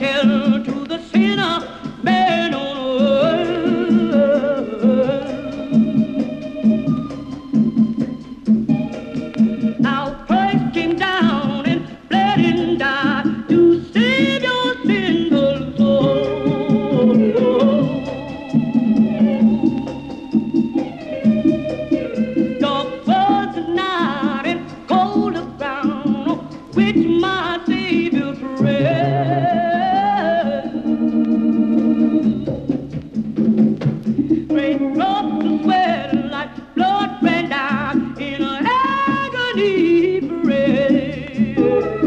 tell to the sinner man on earth. Now Christ came down and bled and died to save your sinful soul. Dark was the night and cold the ground which my Savior tread. Great drops of sweat like blood ran down in an agony parade.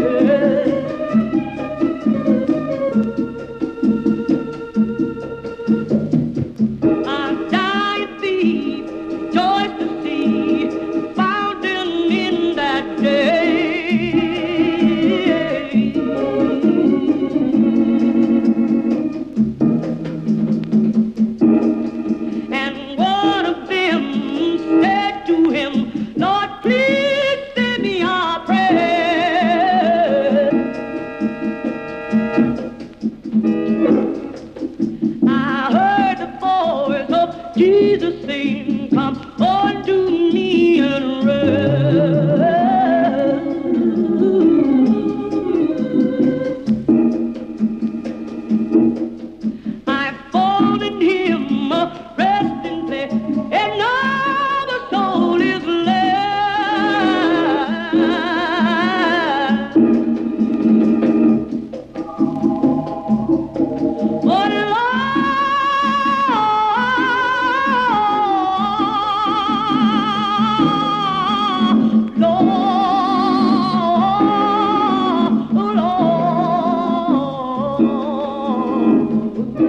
I'm dying thief, joys to see, found him in that day. And one of them said to him, Lord, please save me, I pray. I heard the voice of Jesus saying, come unto me and rest. I found in him a resting place, and now the soul is left. But Lord,